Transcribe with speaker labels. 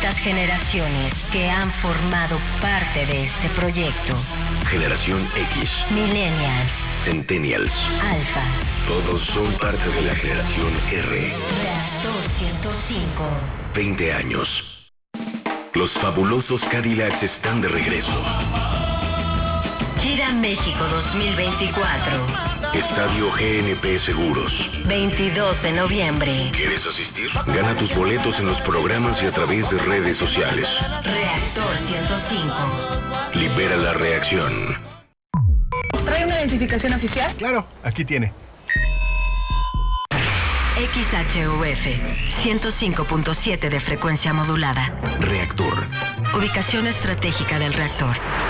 Speaker 1: distintas generaciones que han formado parte de este proyecto.
Speaker 2: Generación X,
Speaker 1: Millennials,
Speaker 2: Centennials,
Speaker 1: Alpha.
Speaker 2: todos son parte de la generación R.
Speaker 1: Reactor 105.
Speaker 2: 20 años. Los fabulosos Cadillacs están de regreso.
Speaker 1: Gira México 2024.
Speaker 2: Estadio GNP Seguros.
Speaker 1: 22 de noviembre.
Speaker 2: ¿Quieres asistir? Gana tus boletos en los programas y a través de redes sociales.
Speaker 1: Reactor 105.
Speaker 2: Libera la reacción.
Speaker 3: ¿Trae una identificación oficial?
Speaker 4: Claro, aquí tiene.
Speaker 1: XHUF 105.7 de frecuencia modulada.
Speaker 2: Reactor.
Speaker 1: Ubicación estratégica del reactor.